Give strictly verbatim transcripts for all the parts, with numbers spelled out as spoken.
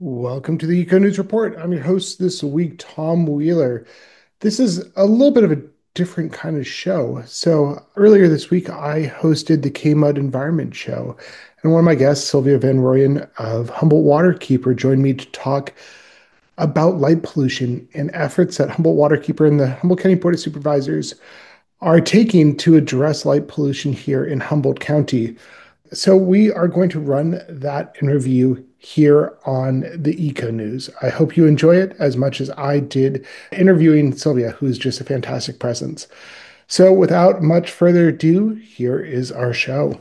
Welcome to the Eco News Report. I'm your host this week, Tom Wheeler. This is a little bit of a different kind of show. So, earlier this week, I hosted the K-Mud Environment Show, and one of my guests, Sylvia Van Rooyen of Humboldt Waterkeeper, joined me to talk about light pollution and efforts that Humboldt Waterkeeper and the Humboldt County Board of Supervisors are taking to address light pollution here in Humboldt County. So we are going to run that interview here on the Eco News. I hope you enjoy it as much as I did interviewing Sylvia, who is just a fantastic presence. So without much further ado, here is our show.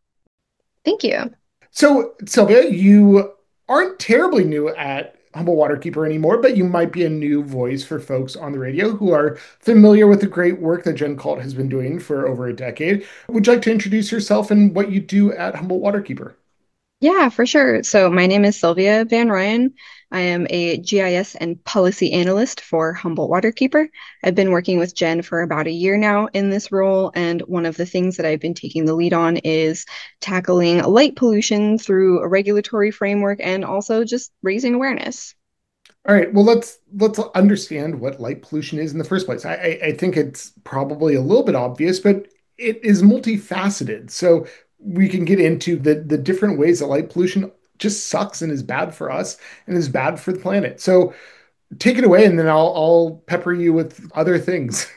Thank you. So Sylvia, you aren't terribly new at Humble Waterkeeper anymore, but you might be a new voice for folks on the radio who are familiar with the great work that Jen Colt has been doing for over a decade. Would you like to introduce yourself and what you do at Humboldt Waterkeeper? Yeah, for sure. So my name is Sylvia Van Ryan. I am a G I S and policy analyst for Humboldt Waterkeeper. I've been working with Jen for about a year now in this role, and one of the things that I've been taking the lead on is tackling light pollution through a regulatory framework and also just raising awareness. All right, well let's let's understand what light pollution is in the first place. I, I, I think it's probably a little bit obvious, but it is multifaceted. So we can get into the the different ways that light pollution just sucks and is bad for us and is bad for the planet. So take it away, and then I'll I'll pepper you with other things.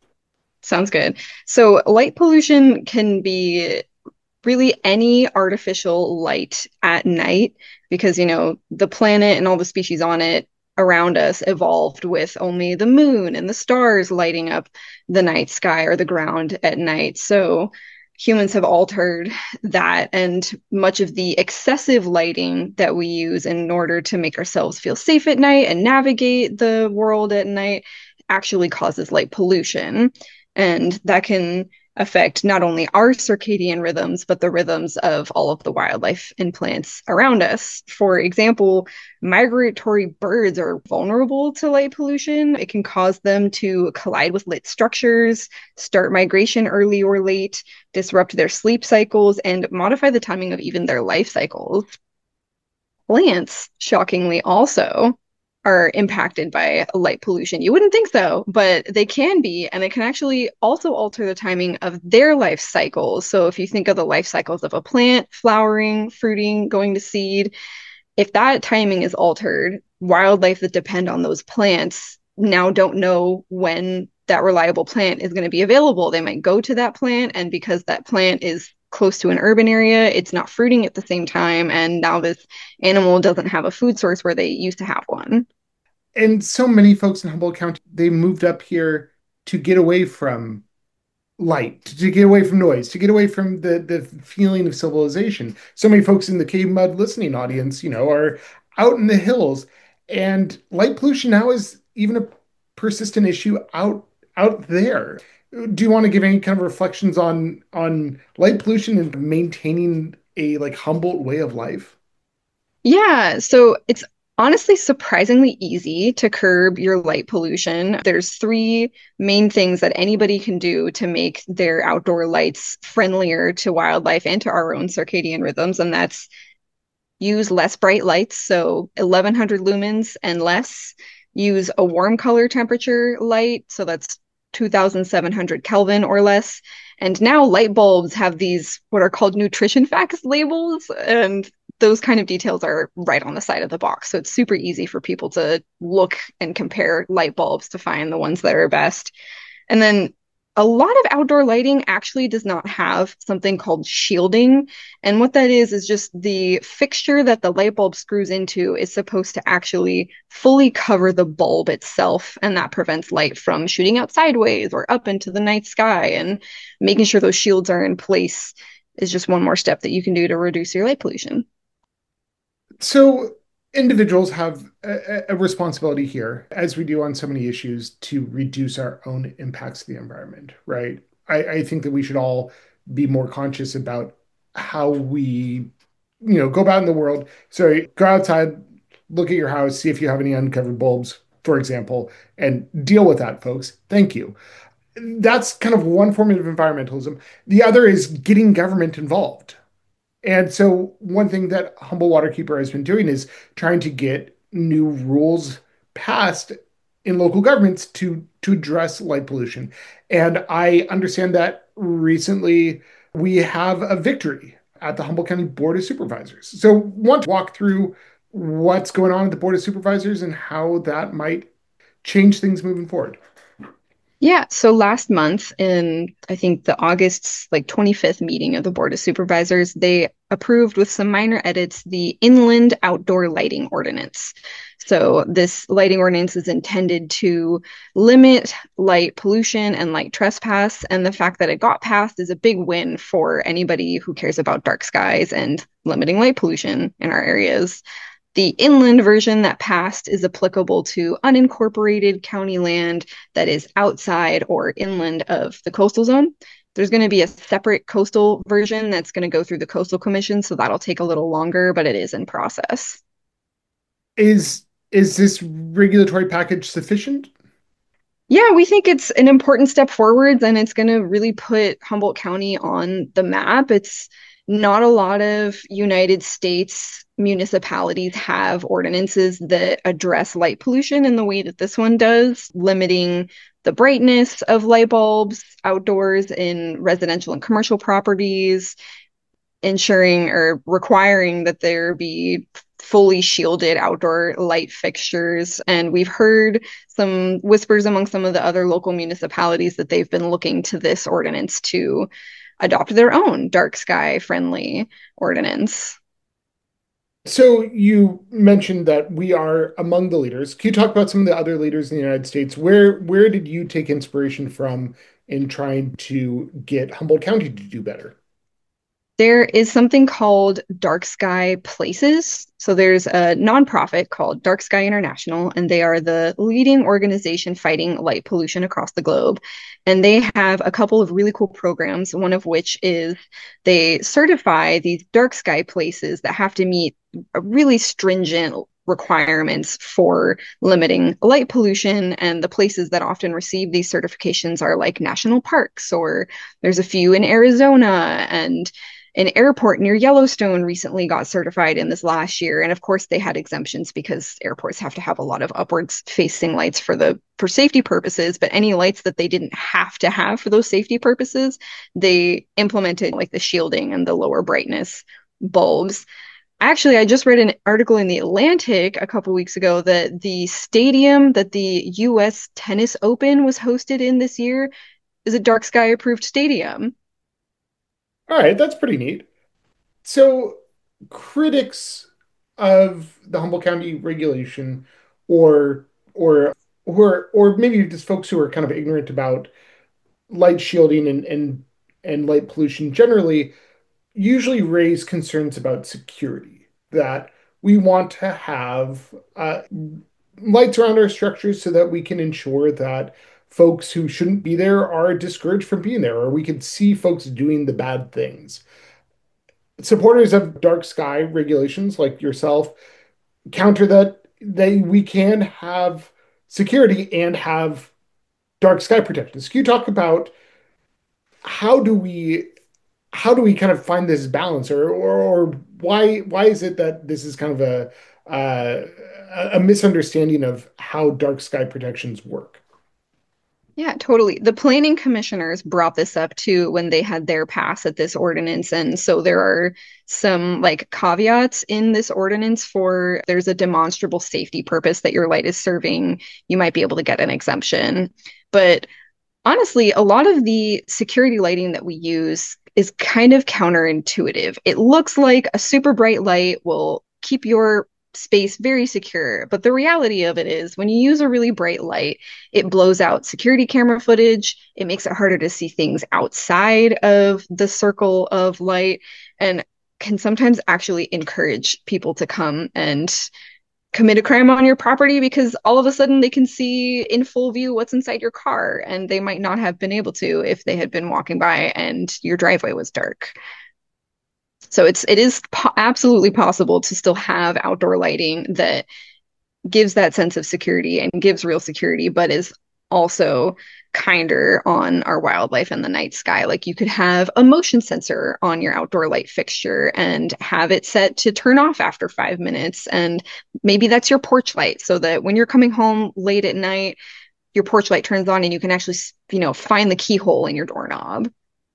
Sounds good. So light pollution can be really any artificial light at night because, you know, the planet and all the species on it around us evolved with only the moon and the stars lighting up the night sky or the ground at night. So humans have altered that, and much of the excessive lighting that we use in order to make ourselves feel safe at night and navigate the world at night actually causes light pollution. And that can affect not only our circadian rhythms, but the rhythms of all of the wildlife and plants around us. For example, migratory birds are vulnerable to light pollution. It can cause them to collide with lit structures, start migration early or late, disrupt their sleep cycles, and modify the timing of even their life cycles. Plants, shockingly, also are impacted by light pollution. You wouldn't think so, but they can be, and it can actually also alter the timing of their life cycles. So if you think of the life cycles of a plant, flowering, fruiting, going to seed, if that timing is altered, wildlife that depend on those plants now don't know when that reliable plant is going to be available. They might go to that plant, and because that plant is close to an urban area, it's not fruiting at the same time. And now this animal doesn't have a food source where they used to have one. And so many folks in Humboldt County, they moved up here to get away from light, to get away from noise, to get away from the the feeling of civilization. So many folks in the Cave Mud listening audience, you know, are out in the hills, and light pollution now is even a persistent issue out out there. Do you want to give any kind of reflections on on light pollution and maintaining a like Humboldt way of life? Yeah, so it's honestly surprisingly easy to curb your light pollution. There's three main things that anybody can do to make their outdoor lights friendlier to wildlife and to our own circadian rhythms, and that's use less bright lights, so eleven hundred lumens and less. Use a warm color temperature light, so that's two thousand seven hundred Kelvin or less. And now light bulbs have these what are called nutrition facts labels, and those kind of details are right on the side of the box. So it's super easy for people to look and compare light bulbs to find the ones that are best. And then a lot of outdoor lighting actually does not have something called shielding. And what that is, is just the fixture that the light bulb screws into is supposed to actually fully cover the bulb itself. And that prevents light from shooting out sideways or up into the night sky. And making sure those shields are in place is just one more step that you can do to reduce your light pollution. So individuals have a, a responsibility here, as we do on so many issues, to reduce our own impacts to the environment, right? I, I think that we should all be more conscious about how we, you know, go about in the world. So go outside, look at your house, see if you have any uncovered bulbs, for example, and deal with that, folks. Thank you. That's kind of one form of environmentalism. The other is getting government involved. And so one thing that Humble Waterkeeper has been doing is trying to get new rules passed in local governments to to address light pollution. And I understand that recently we have a victory at the Humboldt County Board of Supervisors. So want to walk through what's going on at the Board of Supervisors and how that might change things moving forward. Yeah, so last month in I think the August's like twenty-fifth meeting of the Board of Supervisors, they approved with some minor edits the inland outdoor lighting ordinance. So this lighting ordinance is intended to limit light pollution and light trespass, and the fact that it got passed is a big win for anybody who cares about dark skies and limiting light pollution in our areas. The inland version that passed is applicable to unincorporated county land that is outside or inland of the coastal zone. There's going to be a separate coastal version that's going to go through the Coastal Commission, so that'll take a little longer, but it is in process. Is is this regulatory package sufficient? Yeah, we think it's an important step forwards and it's going to really put Humboldt County on the map. It's not a lot of United States municipalities have ordinances that address light pollution in the way that this one does, limiting the brightness of light bulbs outdoors in residential and commercial properties, ensuring or requiring that there be fully shielded outdoor light fixtures. And we've heard some whispers among some of the other local municipalities that they've been looking to this ordinance to adopt their own dark sky friendly ordinance. So you mentioned that we are among the leaders. Can you talk about some of the other leaders in the United States? Where where did you take inspiration from in trying to get Humboldt County to do better? There is something called Dark Sky Places. So there's a nonprofit called Dark Sky International, and they are the leading organization fighting light pollution across the globe. And they have a couple of really cool programs, one of which is they certify these dark sky places that have to meet really stringent requirements for limiting light pollution. And the places that often receive these certifications are like national parks, or there's a few in Arizona, and an airport near Yellowstone recently got certified in this last year. And of course, they had exemptions because airports have to have a lot of upwards facing lights for the for safety purposes. But any lights that they didn't have to have for those safety purposes, they implemented like the shielding and the lower brightness bulbs. Actually, I just read an article in the Atlantic a couple weeks ago that the stadium that the U S Tennis Open was hosted in this year is a dark sky approved stadium. All right, that's pretty neat. So critics of the Humboldt County regulation or or or or maybe just folks who are kind of ignorant about light shielding and and and light pollution generally usually raise concerns about security, that we want to have uh, lights around our structures so that we can ensure that folks who shouldn't be there are discouraged from being there, or we can see folks doing the bad things. Supporters of dark sky regulations like yourself counter that they we can have security and have dark sky protections. Can you talk about how do we how do we kind of find this balance, or or, or why why is it that this is kind of a uh, a misunderstanding of how dark sky protections work? Yeah, totally. The planning commissioners brought this up too when they had their pass at this ordinance. And so there are some like caveats in this ordinance for there's a demonstrable safety purpose that your light is serving. You might be able to get an exemption. But honestly, a lot of the security lighting that we use is kind of counterintuitive. It looks like a super bright light will keep your space very secure. But the reality of it is, when you use a really bright light, it blows out security camera footage. It makes it harder to see things outside of the circle of light and can sometimes actually encourage people to come and commit a crime on your property because all of a sudden they can see in full view what's inside your car and they might not have been able to if they had been walking by and your driveway was dark. So it's it is po- absolutely possible to still have outdoor lighting that gives that sense of security and gives real security, but is also kinder on our wildlife in the night sky. Like you could have a motion sensor on your outdoor light fixture and have it set to turn off after five minutes. And maybe that's your porch light so that when you're coming home late at night, your porch light turns on and you can actually, you know, find the keyhole in your doorknob.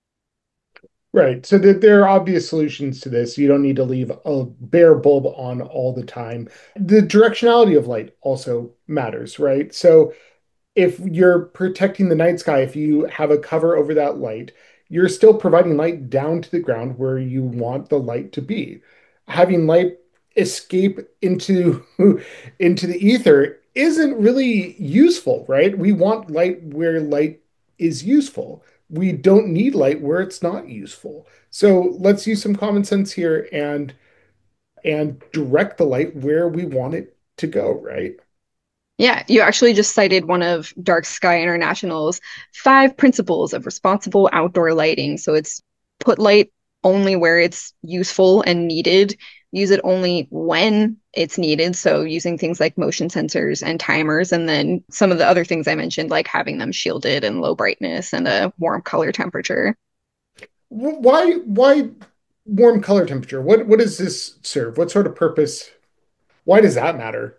Right. So that there are obvious solutions to this. You don't need to leave a bare bulb on all the time. The directionality of light also matters, right? So if you're protecting the night sky, if you have a cover over that light, you're still providing light down to the ground where you want the light to be. Having light escape into into the ether isn't really useful, right? We want light where light is useful. We don't need light where it's not useful. So let's use some common sense here and and direct the light where we want it to go, right? Yeah, you actually just cited one of Dark Sky International's five principles of responsible outdoor lighting. So it's put light only where it's useful and needed, use it only when it's needed. So using things like motion sensors and timers, and then some of the other things I mentioned, like having them shielded and low brightness and a warm color temperature. Why why warm color temperature? What what does this serve? What sort of purpose? Why does that matter?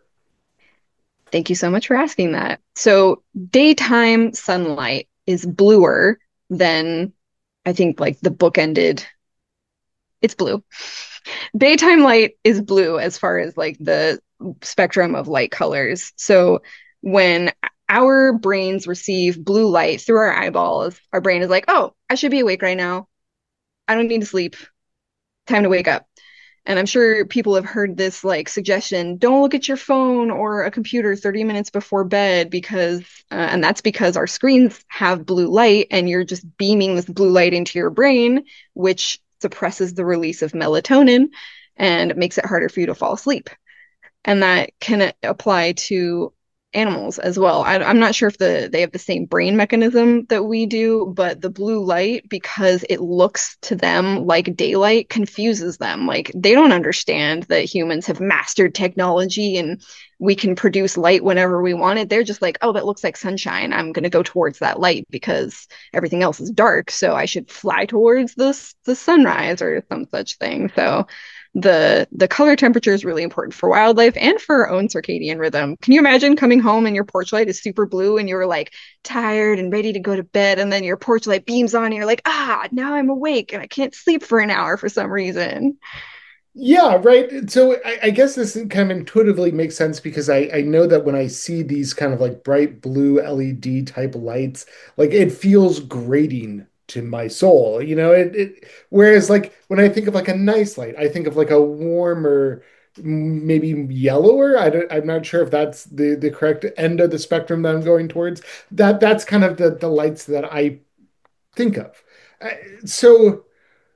Thank you so much for asking that. So daytime sunlight is bluer than I think like the book-ended. It's blue. Daytime light is blue as far as like the spectrum of light colors. So when our brains receive blue light through our eyeballs, our brain is like, oh, I should be awake right now. I don't need to sleep. Time to wake up. And I'm sure people have heard this like suggestion, don't look at your phone or a computer thirty minutes before bed because, uh, and that's because our screens have blue light and you're just beaming this blue light into your brain, which suppresses the release of melatonin and makes it harder for you to fall asleep. And that can apply to animals as well. I, I'm not sure if the they have the same brain mechanism that we do, but the blue light, because it looks to them like daylight, confuses them. Like they don't understand that humans have mastered technology and we can produce light whenever we want it. They're just like, oh, that looks like sunshine. I'm going to go towards that light because everything else is dark, so I should fly towards this the sunrise or some such thing. So the the color temperature is really important for wildlife and for our own circadian rhythm. Can you imagine coming home and your porch light is super blue and you're like tired and ready to go to bed and then your porch light beams on and you're like, ah, now I'm awake and I can't sleep for an hour for some reason. Yeah, right. So I, I guess this kind of intuitively makes sense because I, I know that when I see these kind of like bright blue L E D type lights, like it feels grating to my soul. You know, it, it whereas like when I think of like a nice light, I think of like a warmer, maybe yellower. I don't, I'm not sure if that's the the correct end of the spectrum that I'm going towards. That that's kind of the the lights that I think of. Uh, So.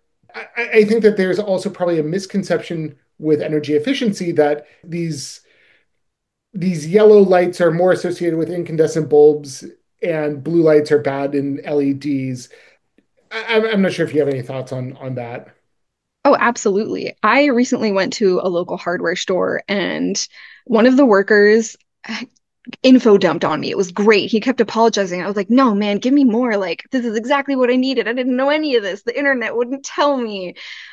I, I think that there's also probably a misconception with energy efficiency that these these yellow lights are more associated with incandescent bulbs and blue lights are bad in L E Ds. I, am I'm not sure if you have any thoughts on on that. Oh, absolutely. I recently went to a local hardware store and one of the workers info dumped on me. It was great. He kept apologizing. I was like, no, man, give me more. Like, this is exactly what I needed. I didn't know any of this. The internet wouldn't tell me.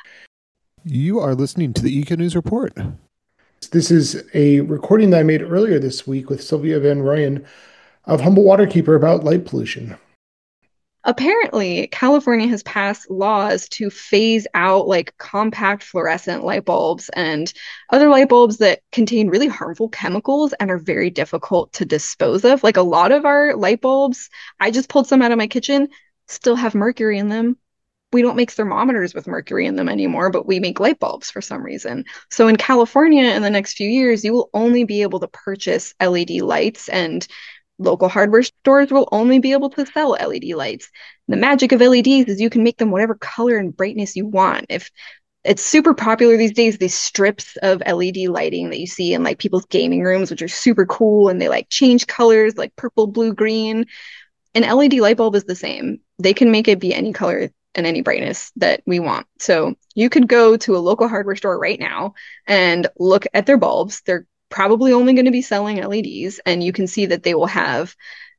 You are listening to the Eco News Report. This is a recording that I made earlier this week with Sylvia Van Royen of Humble Waterkeeper about light pollution. Apparently, California has passed laws to phase out like compact fluorescent light bulbs and other light bulbs that contain really harmful chemicals and are very difficult to dispose of. Like a lot of our light bulbs, I just pulled some out of my kitchen, still have mercury in them. We don't make thermometers with mercury in them anymore, but we make light bulbs for some reason. So in California, in the next few years, you will only be able to purchase L E D lights, and local hardware stores will only be able to sell L E D lights. The magic of L E Ds is you can make them whatever color and brightness you want. If it's super popular these days, these strips of L E D lighting that you see in like people's gaming rooms, which are super cool and they like change colors like purple, blue, green. An L E D light bulb is the same. They can make it be any color and any brightness that we want. So you could go to a local hardware store right now and look at their bulbs. They're probably only going to be selling L E Ds, and you can see that they will have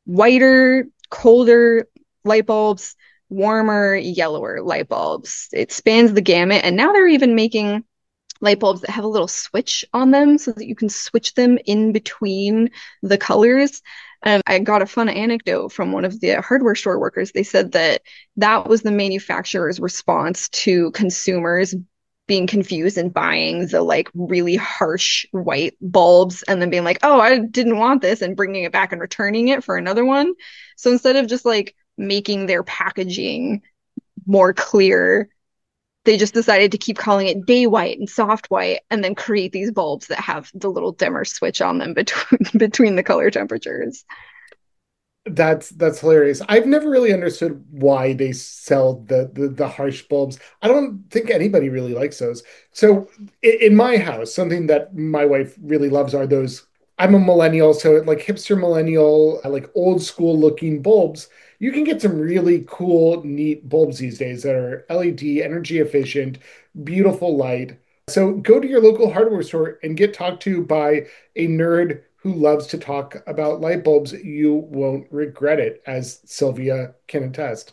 whiter, colder light bulbs, warmer, yellower light bulbs. It spans the gamut. And now they're even making light bulbs that have a little switch on them so that you can switch them in between the colors. And I got a fun anecdote from one of the hardware store workers. They said that that was the manufacturer's response to consumers being confused and buying the like really harsh white bulbs and then being like, oh, I didn't want this, and bringing it back and returning it for another one. So instead of just like making their packaging more clear, they just decided to keep calling it day white and soft white and then create these bulbs that have the little dimmer switch on them between between the color temperatures. That's that's hilarious. I've never really understood why they sell the, the the harsh bulbs. I don't think anybody really likes those. So in, in my house, something that my wife really loves are those. I'm a millennial, so like hipster millennial, I like old school looking bulbs. You can get some really cool, neat bulbs these days that are L E D, energy efficient, beautiful light. So go to your local hardware store and get talked to by a nerd who loves to talk about light bulbs. You won't regret it, as Sylvia can attest.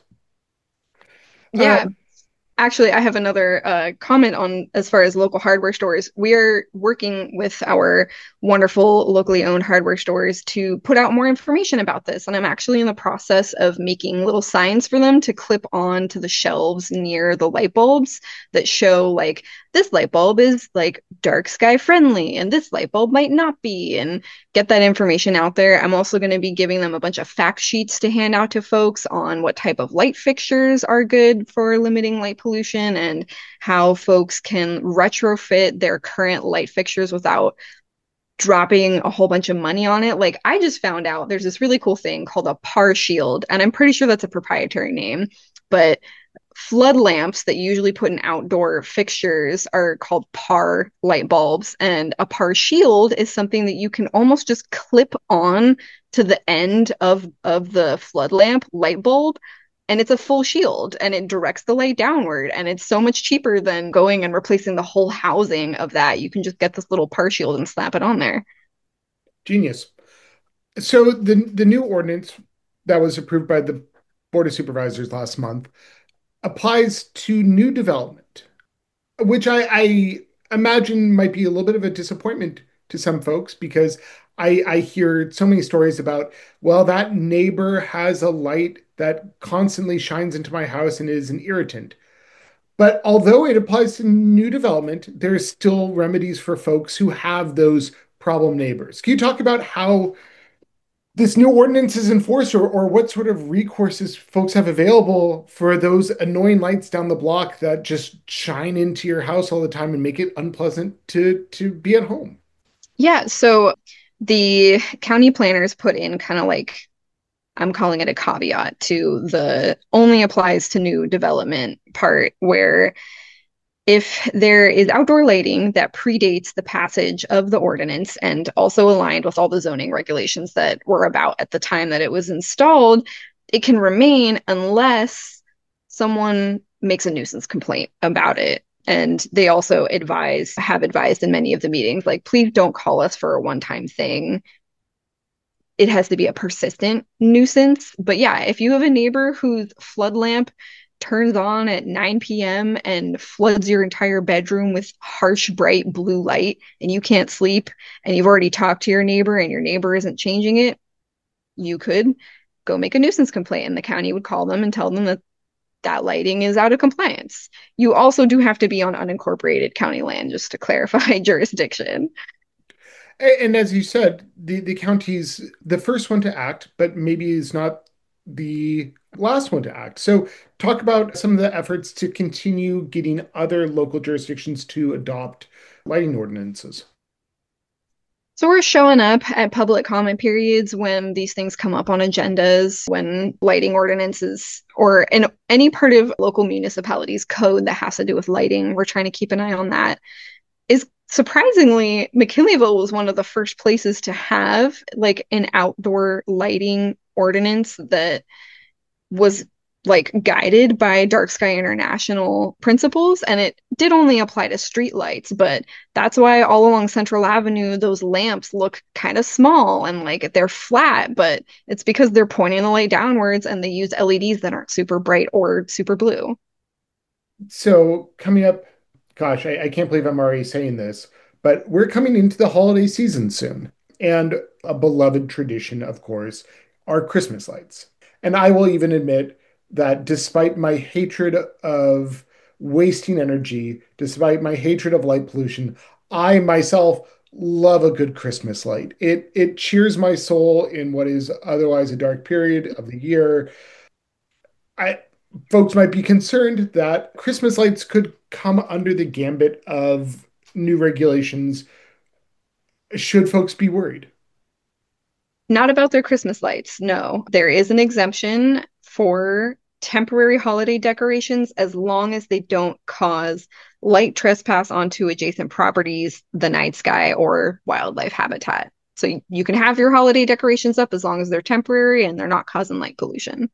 Uh, Yeah, actually, I have another uh, comment on as far as local hardware stores. We are working with our wonderful locally owned hardware stores to put out more information about this. And I'm actually in the process of making little signs for them to clip on to the shelves near the light bulbs that show like this light bulb is like dark sky friendly and this light bulb might not be, and get that information out there. I'm also going to be giving them a bunch of fact sheets to hand out to folks on what type of light fixtures are good for limiting light pollution and how folks can retrofit their current light fixtures without dropping a whole bunch of money on it. Like I just found out there's this really cool thing called a Par Shield, and I'm pretty sure that's a proprietary name, but flood lamps that you usually put in outdoor fixtures are called Par light bulbs, and a Par Shield is something that you can almost just clip on to the end of of the flood lamp light bulb, and it's a full shield and it directs the light downward, and it's so much cheaper than going and replacing the whole housing of that. You can just get this little Par Shield and slap it on there. Genius. So the the new ordinance that was approved by the Board of Supervisors last month applies to new development, which I, I imagine might be a little bit of a disappointment to some folks because I, I hear so many stories about, well, that neighbor has a light that constantly shines into my house and is an irritant. But although it applies to new development, there's still remedies for folks who have those problem neighbors. Can you talk about how this new ordinance is enforced, or, or what sort of recourses folks have available for those annoying lights down the block that just shine into your house all the time and make it unpleasant to to be at home? Yeah, so the county planners put in kind of like, I'm calling it a caveat to the only applies to new development part, where if there is outdoor lighting that predates the passage of the ordinance and also aligned with all the zoning regulations that were about at the time that it was installed, it can remain unless someone makes a nuisance complaint about it. And they also advise, have advised in many of the meetings, like, please don't call us for a one-time thing. It has to be a persistent nuisance. But yeah, if you have a neighbor whose flood lamp turns on at nine p.m. and floods your entire bedroom with harsh, bright blue light, and you can't sleep, and you've already talked to your neighbor and your neighbor isn't changing it, you could go make a nuisance complaint, and the county would call them and tell them that that lighting is out of compliance. You also do have to be on unincorporated county land, just to clarify jurisdiction. And as you said, the, the county's the first one to act, but maybe is not the last one to act. So talk about some of the efforts to continue getting other local jurisdictions to adopt lighting ordinances. So we're showing up at public comment periods when these things come up on agendas, when lighting ordinances or in any part of local municipalities code that has to do with lighting, we're trying to keep an eye on that. Is surprisingly, McKinleyville was one of the first places to have like an outdoor lighting ordinance that was like guided by Dark Sky International principles, and it did only apply to streetlights, but that's why all along Central Avenue those lamps look kind of small and like they're flat, but it's because they're pointing the light downwards and they use L E Ds that aren't super bright or super blue. So coming up, gosh, I, I can't believe I'm already saying this, but we're coming into the holiday season soon. And a beloved tradition, of course, are Christmas lights. And I will even admit that despite my hatred of wasting energy, despite my hatred of light pollution, I myself love a good Christmas light. It it cheers my soul in what is otherwise a dark period of the year. I Folks might be concerned that Christmas lights could come under the gambit of new regulations. Should folks be worried? Not about their Christmas lights. No, there is an exemption for temporary holiday decorations as long as they don't cause light trespass onto adjacent properties, the night sky, or wildlife habitat. So you can have your holiday decorations up as long as they're temporary and they're not causing light pollution.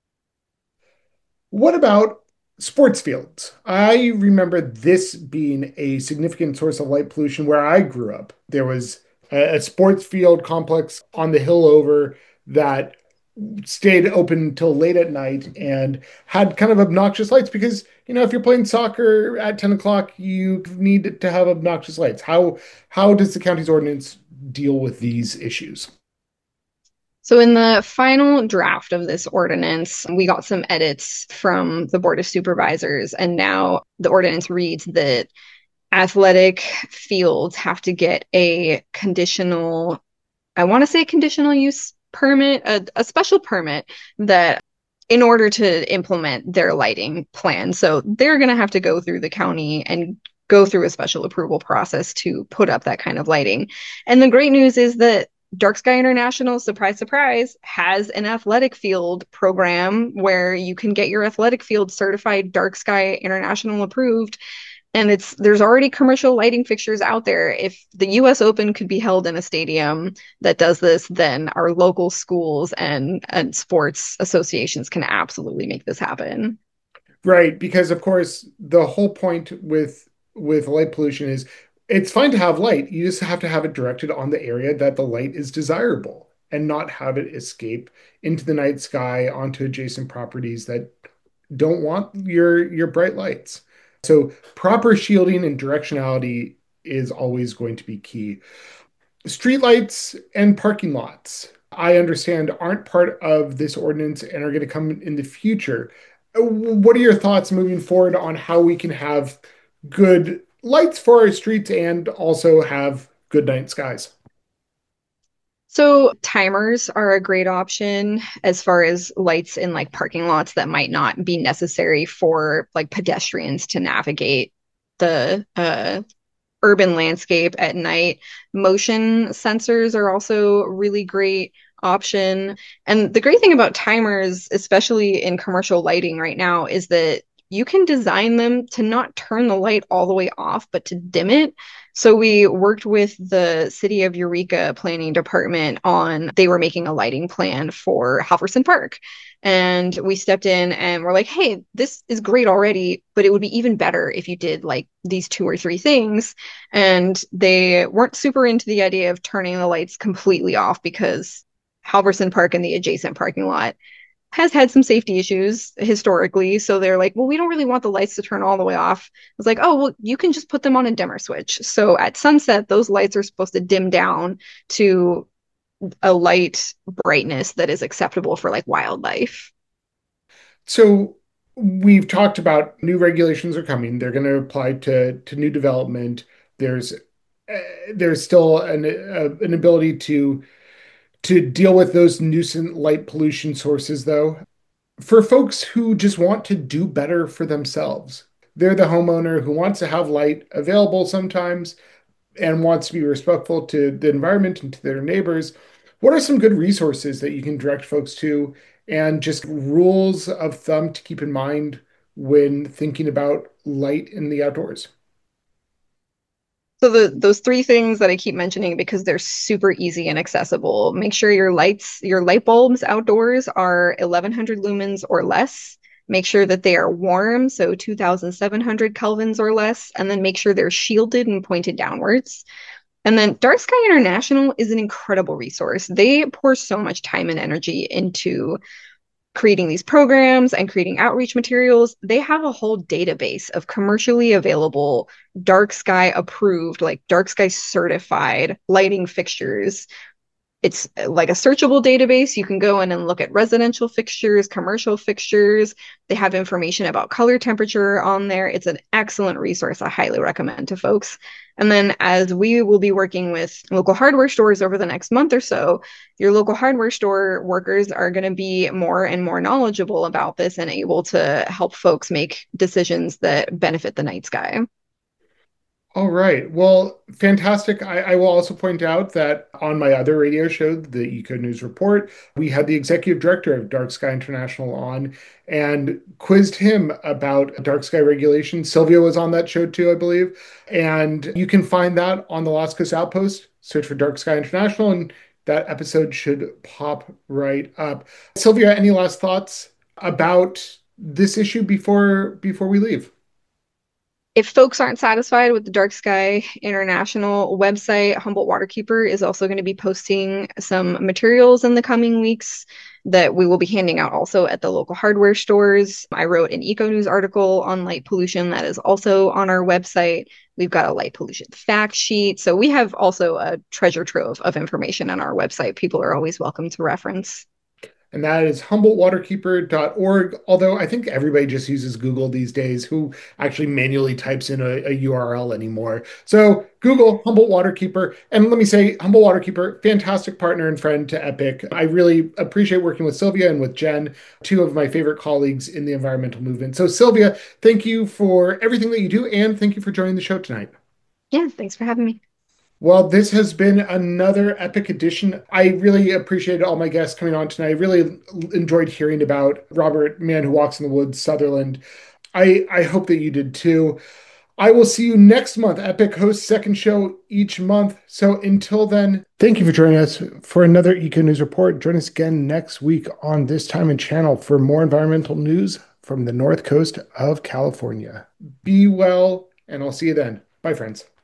What about sports fields? I remember this being a significant source of light pollution where I grew up. There was a, a sports field complex on the hill over that stayed open until late at night and had kind of obnoxious lights because, you know, if you're playing soccer at ten o'clock, you need to have obnoxious lights. How how does the county's ordinance deal with these issues? So in the final draft of this ordinance, we got some edits from the Board of Supervisors, and now the ordinance reads that athletic fields have to get a conditional, I want to say conditional use permit, a, a special permit that in order to implement their lighting plan. So they're going to have to go through the county and go through a special approval process to put up that kind of lighting. And the great news is that Dark Sky International, surprise, surprise, has an athletic field program where you can get your athletic field certified Dark Sky International approved. And it's there's already commercial lighting fixtures out there. If the U S Open could be held in a stadium that does this, then our local schools and, and sports associations can absolutely make this happen. Right, because of course the whole point with with light pollution is it's fine to have light. You just have to have it directed on the area that the light is desirable and not have it escape into the night sky onto adjacent properties that don't want your your bright lights. So proper shielding and directionality is always going to be key. Streetlights and parking lots, I understand, aren't part of this ordinance and are going to come in the future. What are your thoughts moving forward on how we can have good lights for our streets and also have good night skies? So timers are a great option as far as lights in like parking lots that might not be necessary for like pedestrians to navigate the uh, urban landscape at night. Motion sensors are also a really great option. And the great thing about timers, especially in commercial lighting right now, is that you can design them to not turn the light all the way off, but to dim it. So we worked with the City of Eureka Planning Department on, they were making a lighting plan for Halverson Park. And we stepped in and we're like, hey, this is great already, but it would be even better if you did like these two or three things. And they weren't super into the idea of turning the lights completely off because Halverson Park and the adjacent parking lot has had some safety issues historically. So they're like, well, we don't really want the lights to turn all the way off. I was like, oh, well, you can just put them on a dimmer switch. So at sunset, those lights are supposed to dim down to a light brightness that is acceptable for like wildlife. So we've talked about new regulations are coming. They're going to apply to to new development. There's uh, there's still an uh, an ability to to deal with those nuisance light pollution sources, though. For folks who just want to do better for themselves, they're the homeowner who wants to have light available sometimes and wants to be respectful to the environment and to their neighbors. What are some good resources that you can direct folks to and just rules of thumb to keep in mind when thinking about light in the outdoors? So the those three things that I keep mentioning because they're super easy and accessible. Make sure your lights, your light bulbs outdoors are eleven hundred lumens or less. Make sure that they are warm, so two thousand seven hundred kelvins or less, and then make sure they're shielded and pointed downwards. And then Dark Sky International is an incredible resource. They pour so much time and energy into creating these programs and creating outreach materials. They have a whole database of commercially available dark sky approved, like dark sky certified lighting fixtures. It's like a searchable database. You can go in and look at residential fixtures, commercial fixtures. They have information about color temperature on there. It's an excellent resource. I highly recommend to folks. And then, as we will be working with local hardware stores over the next month or so, your local hardware store workers are going to be more and more knowledgeable about this and able to help folks make decisions that benefit the night sky. All right. Well, fantastic. I, I will also point out that on my other radio show, the Eco News Report, we had the executive director of Dark Sky International on and quizzed him about dark sky regulation. Sylvia was on that show too, I believe. And you can find that on the Lost Coast Outpost. Search for Dark Sky International, and that episode should pop right up. Sylvia, any last thoughts about this issue before before we leave? If folks aren't satisfied with the Dark Sky International website, Humboldt Waterkeeper is also going to be posting some materials in the coming weeks that we will be handing out also at the local hardware stores. I wrote an Eco News article on light pollution that is also on our website. We've got a light pollution fact sheet. So we have also a treasure trove of information on our website. People are always welcome to reference. And that is humboldt waterkeeper dot org. Although I think everybody just uses Google these days. Who actually manually types in a, a U R L anymore? So Google Humboldt Waterkeeper. And let me say, Humboldt Waterkeeper, fantastic partner and friend to Epic. I really appreciate working with Sylvia and with Jen, two of my favorite colleagues in the environmental movement. So Sylvia, thank you for everything that you do, and thank you for joining the show tonight. Yeah, thanks for having me. Well, this has been another epic edition. I really appreciated all my guests coming on tonight. I really enjoyed hearing about Robert, Man Who Walks in the Woods, Sutherland. I, I hope that you did too. I will see you next month. Epic hosts second show each month. So until then, thank you for joining us for another Eco News Report. Join us again next week on this time and channel for more environmental news from the north coast of California. Be well, and I'll see you then. Bye, friends.